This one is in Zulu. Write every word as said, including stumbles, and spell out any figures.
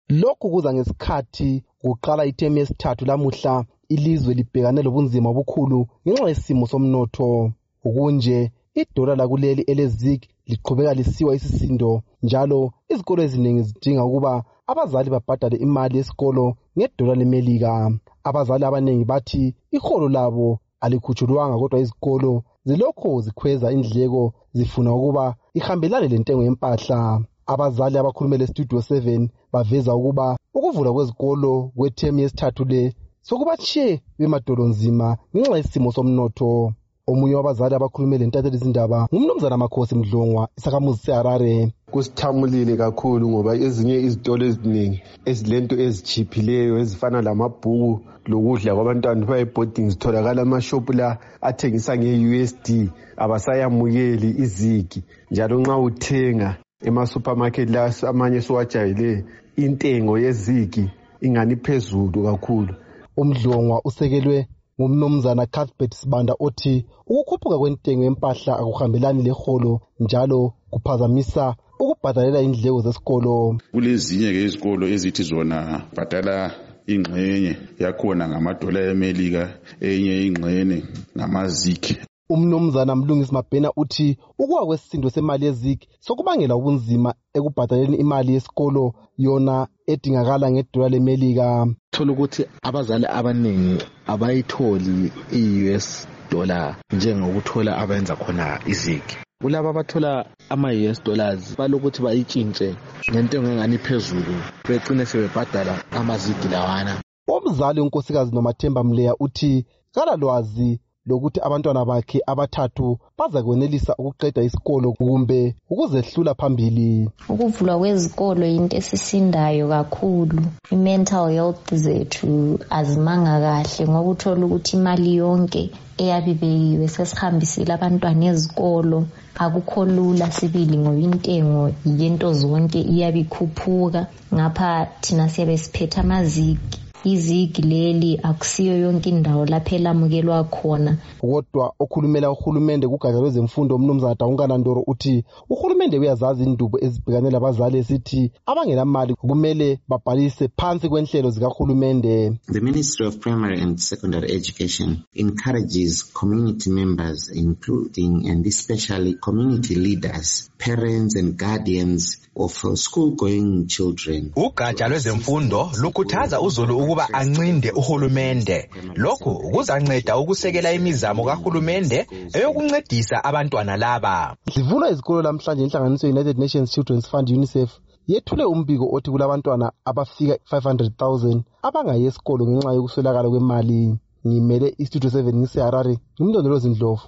Lokhu kuza ngesikhathi kuqala ithemu yesithathu lamuhla ilizwe libhekane lobunzima obukhulu ngenxa yesimo somnotho. Okunje idola lakuleli eleZig liqhubeka lisiwa isisindo njalo izikolo eziningi zidinga ukuba abazali babhadale imali yesikolo ngedola leMelika. Abazali abaningi bathi iholo labo alikhutshulwanga kodwa izikolo zilokho zikhweza indleko zifuna ukuba ihambelane lentengo yempahla. Abazali abakhulumele Studio seven baveza ukuba ukuvula kwezikolo kwethemu yesithathu le sokubatshiye bemadolonzima ngenxa yesimo somnotho. Omunye wabazali abakhulumele ntatheli izindaba ngumnumzana Makhosi Mdlongwa, isakhamuzi seHarare. Kusithamulile kakhulu ngoba ezinye izitolo eziningi ezilento ezichiphileyo ezifana lamabhuku lokudla kwabantwana baye-boarding zitholakala amashopu la athengisa nge-U S D abasayamukeli izigi, njalo nxa uthenga ema-supermarket la amanye siwajayele intengo yezigi ingani phezulu kakhulu. UMdlongwa usekelwe ngumnumzana Cuthbert Sibanda othi ukukhuphuka kwentengo yempahla akuhambelani leholo njalo kuphazamisa ukubhadalela indleko zesikolo. Kulezinye ke izikolo ezithi zona bhadala ingxenye yakhona ngamadola eMelika, enye ingxenye ngamazigi. Umnumzana Mlungisi Mabhena uthi ukuwa kwesisindo semali yezig sokubangela ubunzima ekubhadaleni imali yesikolo yona edingakala ngedola leMelika. Thola ukuthi abazali abaningi abayitholi i-U S dollar njengokuthola abenza khona izigi. Kulabo abathola ama-U S dollars balokuthi bayitshintshe ngentengo engani phezulu begcine sebebhadala amazigi lawana. Umzali unkosikazi Nomathemba Mleya uthi kalalwazi lokuthi abantwana bakhe abathathu baza kwenelisa ukuqeda isikolo kumbe ukuzehlula phambili. Ukuvulwa kwezikolo into esisindayo kakhulu. I-mental health zethu azimanga kahle ngoba uthola ukuthi imali yonke eyabibekiwe sesihambisile abantwana ezikolo. Akukho lula sibili ngoba intengo yento zonke iyabikhuphuka. Ngapha thina siyabe siphethe amazigi. Izigi leli akusiyo yonke indawo lapho elamukelwa khona. Kodwa okhulumela uhulumende kugatsha lwezemfundo umnumzana Daungana Ndoro uthi uhulumende uyazazi indubo ezibhekane labazali esithi abangenamali kumele babhalise phansi kwenhlelo zikahulumende. The Ministry of Primary and Secondary Education encourages community members, including and especially community leaders, parents and guardians of school-going children. Ugatsha lwezemfundo lukhuthaza uzulu ukuba ancinde uhulumende. Lokhu kuzanceda ukusekela imizamo kahulumende eyokuncedisa abantwana laba. Zivula izikolo lamhlanje inhlanganiso United Nations Children's Fund UNICEF yethule umbiko othi kulabantwana abafika five hundred thousand abangayi esikolo ngenxa yokuswelakala kwemali. Ngimele iStudio seven ngiseHarare, ngimndondolozi Ndlovu.